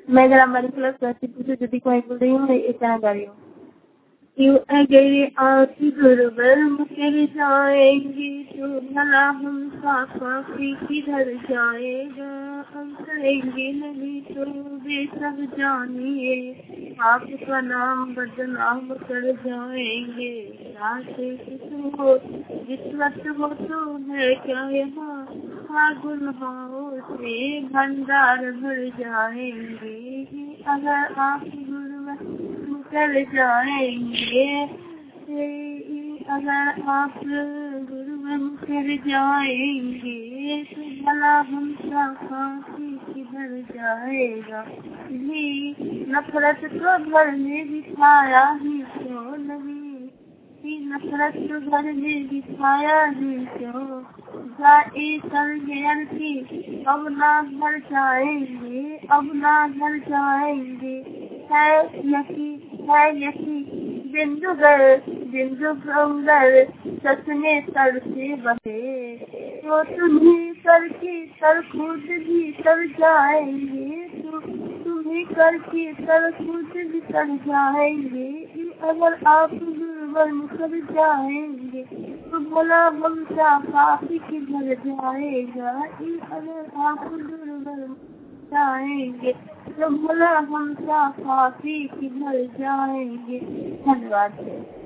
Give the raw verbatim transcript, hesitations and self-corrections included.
मैं जरा मेरी क्लास कैसे पूछो यदि कोई बोल रही हूँ मैं इतना कर रही हूँ। क्यों अगर आप गुरुवर मुकर जाएंगे तो भला हम साफी किधर जाएगा। हम करेंगे नहीं तो बेसब जानिए आपका नाम बदनाम कर जाएंगे। हो विश्वास हो तो है क्या यहाँ गुनाहों से भंडार भर जाएंगे। अगर आप गुरुवर मुकर जाएंगे अगर आप गुरुवर मुकर जाएंगे तो भला हम साफी किधर जाएगा। ये नफरत तो घर में बिठाया ही क्यों नहीं नफरत तो घर में बिठाया ही क्यों। जाए सर्जन की अब ना घर जाएंगे अब ना घर जाएंगे। है यकी है यकी बिंदु गर बिंदु गंगर ससने सर से बहे तो तुम्हें करके सर खुद भी सर जाएंगे। तो तुम्हें करके सर खुद भी सर जाएंगे। अगर आप गुरुवर मुकर जाएंगे तो भला हम साफी किधर जाएगा। अगर आप गुरुवर जाएंगे तो भला हम साफी किधर जाएंगे। धन्यवाद।